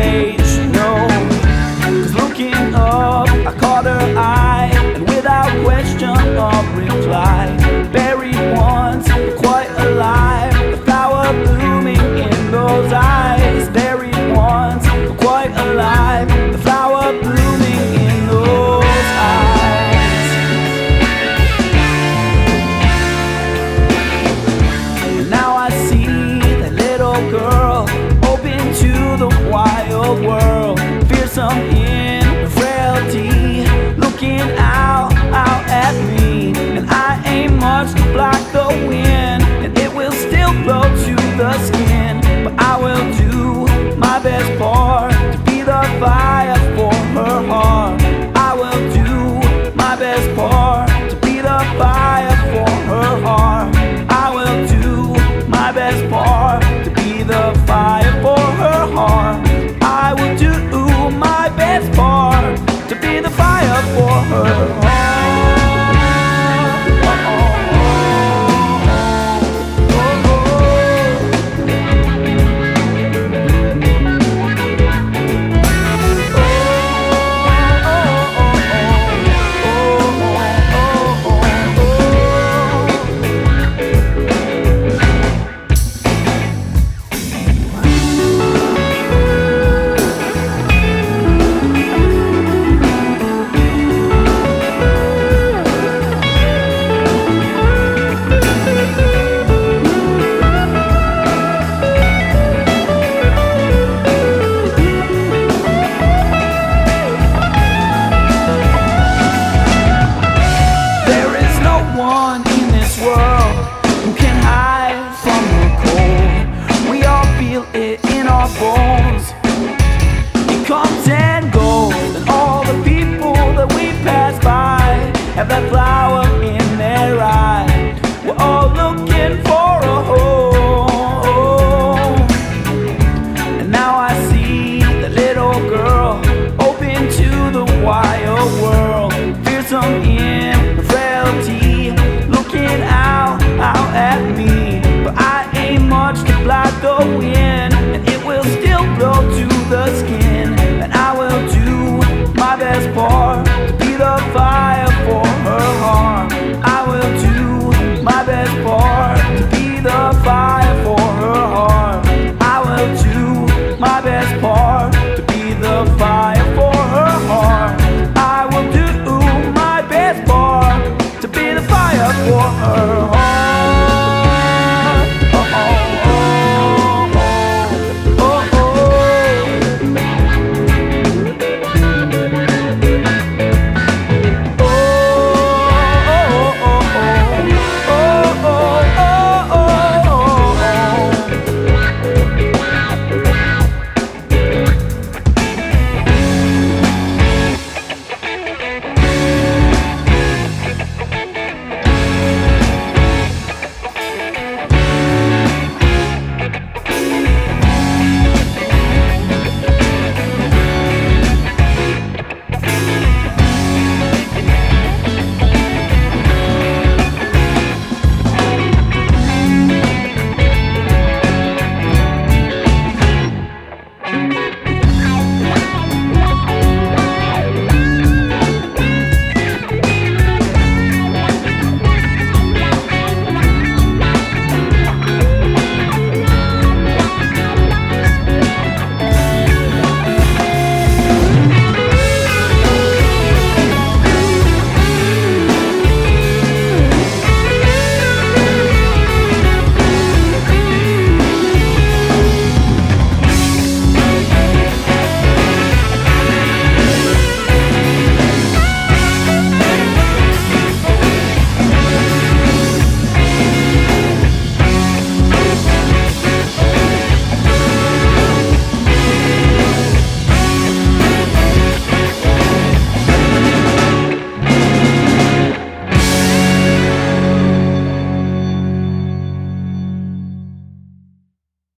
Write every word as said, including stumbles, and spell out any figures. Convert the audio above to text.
age, no. Cause looking up, I caught her eye, and without question or reply, buried once, quite alive, the flower blooming in those eyes. Buried once, quite alive, the flower blooming in those eyes. And now I see that little girl, open to the wild world, fearsome in frailty, looking out, out at me. And I ain't much to block the wind, and it will still blow to the skin. But I will do my best part to be the fire for her heart. I will do my best part to be the fire for her heart. I will do my best part to be the fire for her heart. I will do